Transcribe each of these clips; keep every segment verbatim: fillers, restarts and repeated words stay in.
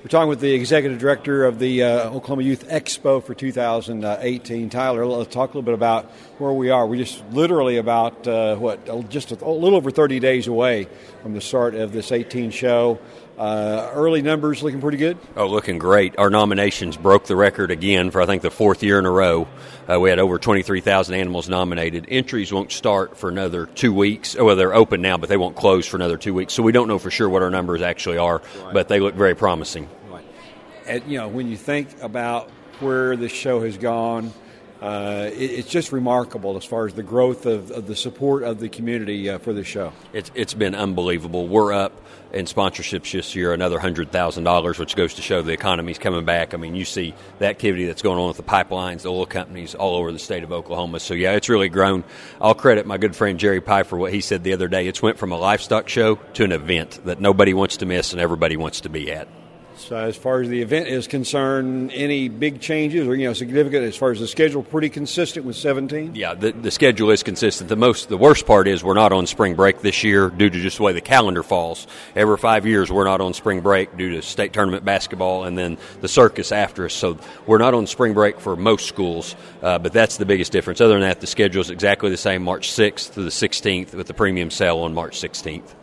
We're talking with the executive director of the uh, Oklahoma Youth Expo for two thousand eighteen. Tyler, let's talk a little bit about where we are. We're just literally about, uh, what, just a little over thirty days away from the start of this eighteen show. Uh, early numbers looking pretty good? Oh, looking great. Our nominations broke the record again for, I think, the fourth year in a row. Uh, we had over twenty-three thousand animals nominated. Entries won't start for another two weeks. Oh, well, they're open now, but they won't close for another two weeks. So we don't know for sure what our numbers actually are, right. But they look very promising. Right. And, you know, when you think about where this show has gone, Uh, it, it's just remarkable as far as the growth of, of the support of the community uh, for the show. It's It's been unbelievable. We're up in sponsorships this year another one hundred thousand dollars, which goes to show the economy's coming back. I mean, you see the activity that's going on with the pipelines, the oil companies all over the state of Oklahoma. So, yeah, it's really grown. I'll credit my good friend Jerry Pye for what he said the other day. It's went from a livestock show to an event that nobody wants to miss and everybody wants to be at. So as far as the event is concerned, any big changes or, you know, significant as far as the schedule, pretty consistent with seventeen? Yeah, the, the schedule is consistent. The most, the worst part is we're not on spring break this year due to just the way the calendar falls. Every five years we're not on spring break due to state tournament basketball and then the circus after us. So we're not on spring break for most schools, uh, but that's the biggest difference. Other than that, the schedule is exactly the same, March sixth through the sixteenth with the premium sale on March sixteenth.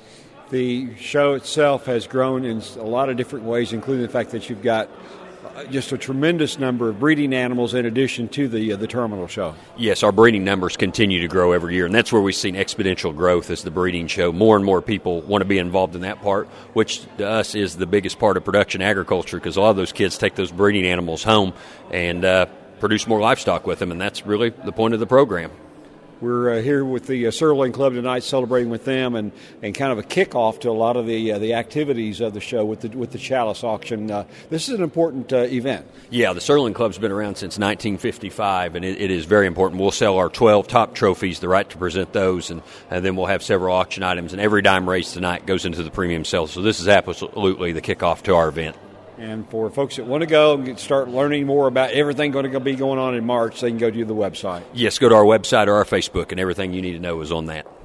The show itself has grown in a lot of different ways, including the fact that you've got just a tremendous number of breeding animals in addition to the uh, the terminal show. Yes, our breeding numbers continue to grow every year, and that's where we've seen exponential growth as the breeding show. More and more people want to be involved in that part, which to us is the biggest part of production agriculture because a lot of those kids take those breeding animals home and uh, produce more livestock with them, and that's really the point of the program. We're uh, here with the uh, Sirloin Club tonight, celebrating with them, and, and kind of a kickoff to a lot of the uh, the activities of the show with the with the Chalice auction. Uh, this is an important uh, event. Yeah, the Sirloin Club's been around since nineteen fifty-five, and it, it is very important. We'll sell our twelve top trophies, the right to present those, and, and then we'll have several auction items. And every dime raised tonight goes into the premium sale. So this is absolutely the kickoff to our event. And for folks that want to go and start learning more about everything going to be going on in March, they can go to the website. Yes, go to our website or our Facebook, and everything you need to know is on that.